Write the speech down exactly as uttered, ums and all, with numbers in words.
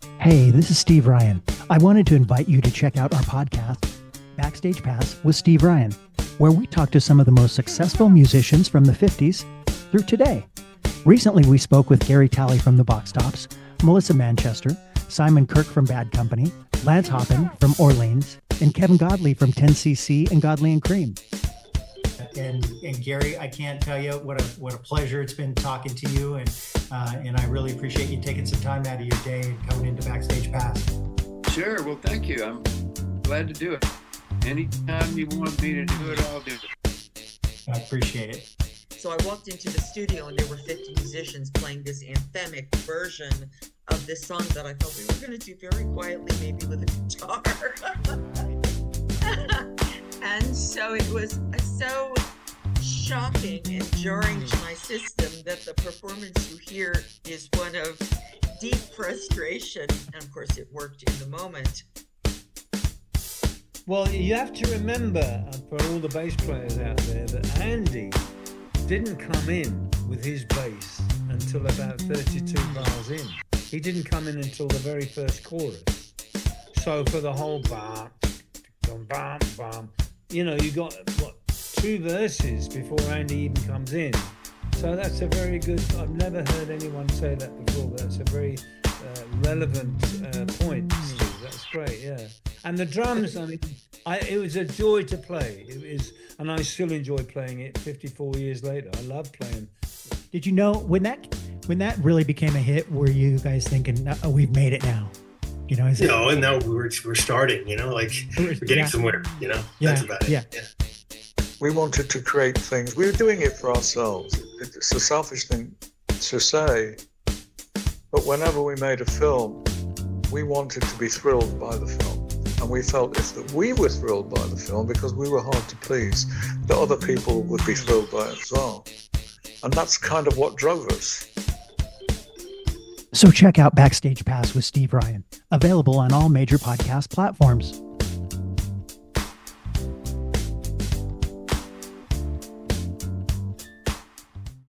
Hey, this is Steve Ryan. I wanted to invite you to check out our podcast, Backstage Pass with Steve Ryan, where we talk to some of the most successful musicians from the fifties through today. Recently, we spoke with Gary Talley from the Box Tops, Melissa Manchester, Simon Kirk from Bad Company, Lance Hoppin from Orleans, and Kevin Godley from ten C C and Godley and Cream. And, and Gary, I can't tell you what a what a pleasure it's been talking to you, and uh, and I really appreciate you taking some time out of your day and coming into Backstage Pass. Sure. Well, thank you. I'm glad to do it. Anytime you want me to do it, I'll do it. I appreciate it. So I walked into the studio and there were fifty musicians playing this anthemic version of this song that I thought we were going to do very quietly, maybe with a guitar. And so it was so shocking and jarring to my system that the performance you hear is one of deep frustration. And of course, it worked in the moment. Well, you have to remember, for all the bass players out there, that Andy didn't come in with his bass until about thirty-two bars in. He didn't come in until the very first chorus. So for the whole bam, bam, bam, bam, you know, you got, what, two verses before Andy even comes in. So that's a very good, I've never heard anyone say that before, but that's a very uh, relevant uh, point, Steve. That's great, yeah. And the drums, I mean, I, it was a joy to play. It was, and I still enjoy playing it fifty-four years later. I love playing. Did you know when that when that really became a hit, were you guys thinking, oh, we've made it now? You know, is you know, and now we're we're starting, you know, like we're getting yeah. somewhere, you know, yeah. that's about it. Yeah. yeah. We wanted to create things. We were doing it for ourselves. It's a selfish thing to say, but whenever we made a film, we wanted to be thrilled by the film. And we felt if that we were thrilled by the film, because we were hard to please, that other people would be thrilled by it as well. And that's kind of what drove us. So check out Backstage Pass with Steve Ryan, available on all major podcast platforms.